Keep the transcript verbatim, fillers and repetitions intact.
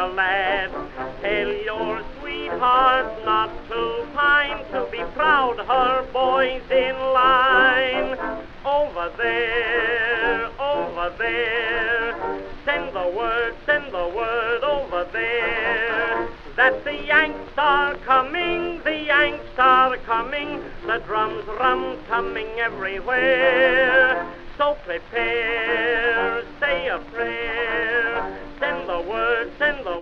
a lad. Tell your sweetheart not to pine, to be proud her boy's in line. Over there, over there, send the word, send the word over there, that the Yanks are coming, the Yanks are coming, the drums rum-tumming everywhere. So prepare, say a prayer, send the word, send the